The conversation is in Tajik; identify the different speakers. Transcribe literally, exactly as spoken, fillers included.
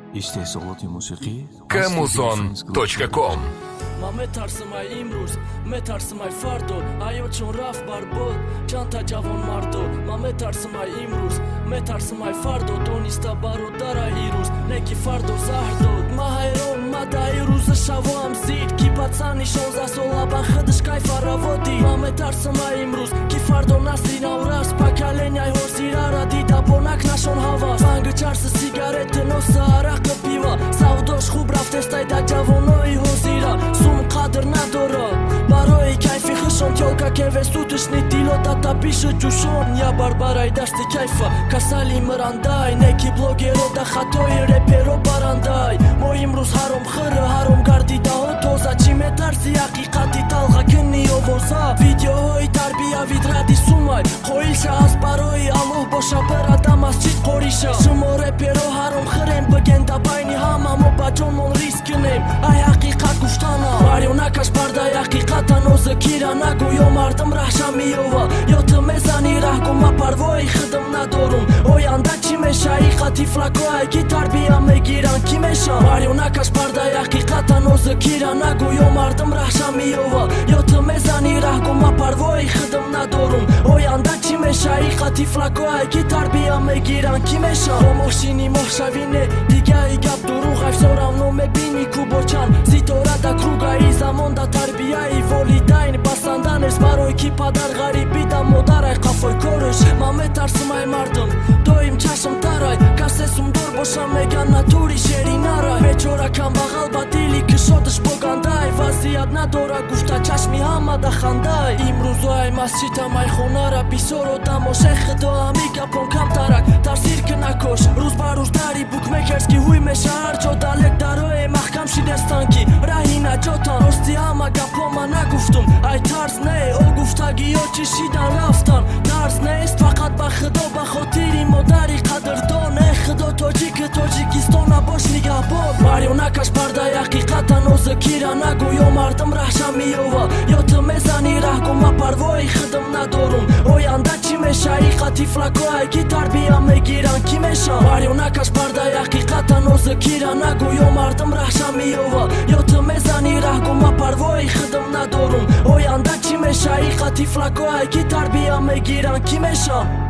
Speaker 1: Ishte Soloti Musiqi
Speaker 2: Kamuzon точка ком.
Speaker 3: Ma me tarsëmaj imrus, me tarsëmaj fardo Ajo që në raf barbot, qanta gjavon mardo Ma me tarsëmaj imrus, me tarsëmaj fardo Toni sta baro dara hirus, ne ki fardo zahdot Ma hajron, ma da hirus e shavo amzit Ki pacani shon za sola ban khëdë shkaj faravoti Ma me tarsëmaj imrus, ki fardo nasri na uras Pa kalenja i horsirara dita po na knashon havas Pangë qarë sigaretë nosa arak në piva Sa u do shku brafte staj da gjavonoj i horsira Sum kadër na doro Baroj kajfi khëshon tjo ka keve sutë shni tilot ata bishë gjushon Ja barbara i dashti kajfa Ka sali më randaj Ne ki blogero da khatoj repero barandaj Mo imrus harom khërë harom gardi da hotoza Qime tarsi akikati talga këni o voza Video hoj tarbia vid radi sumaj Ko ilqa as baroj aluh bosha për adamas qit korisha Shumë repero harom khërem bëgen da bajni hama Mo bajon mon riskënem Aj hakikat kushtana Mario na ka shparda hakikata no zëkira Na go jo mardëm rahshami jova Jo të mezani rahko ma parvoj Khëdëm na dorum O janda qime shai Khati flakoj ki tarbia me giran kime shan Mario na ka shparda hakikata no zëkira Na go jo mardëm rahshami jova Jo të mezani rahko ma parvoj Khëdëm na dorum O janda qime shai Khati flakoj ki tarbia me giran kime shan O moshini moshavine Diga i gap durun Hajfsoram no me bini ku boqan Zitorata kruga i zamonda tarbia i voli dajnë Pasandane zbaroj ki padar garibi da modaraj Kafoj korësh ma me tarsëma e mardëm Dojmë qashëm taraj Ka se sum dor bosha me gan naturi sherinaraj Veqora kam bagal batili këshot është pogandaj Vazijat na dora gushta qashmi hama da khandaj Imruzoj mas qita maj khonara Pisoro da moshe khëdo amika pon kam tarak Tarsir këna kosh Ruz barush dari buk me kerski huj me shahar Qo dalek daroj e mah kam shides tanki Rahina gjotan Osti ama ga poma na guftum Aj tars ne o guftagi jo që shidan raftan Tars ne stfakat ba khëdo ba khotiri modari kadër don E khëdo to gjikë to gjikistona bosh një gabon Mario na ka shparda hakikata no zëkira Na go jo mardëm rahshami jova Jo të mezani rahko ma parvoj Khëdëm na dorum O janda qime shai Khati flakoj ki tarbia me giran kime shan Mario na ka shparda hakikata no zëkira Na go jo mardëm rahshami jova Jo të mezani rahko ma parvoj Khëdëm na dorum O janda qime shai Khati flakoj ki tarbia me giran kime shan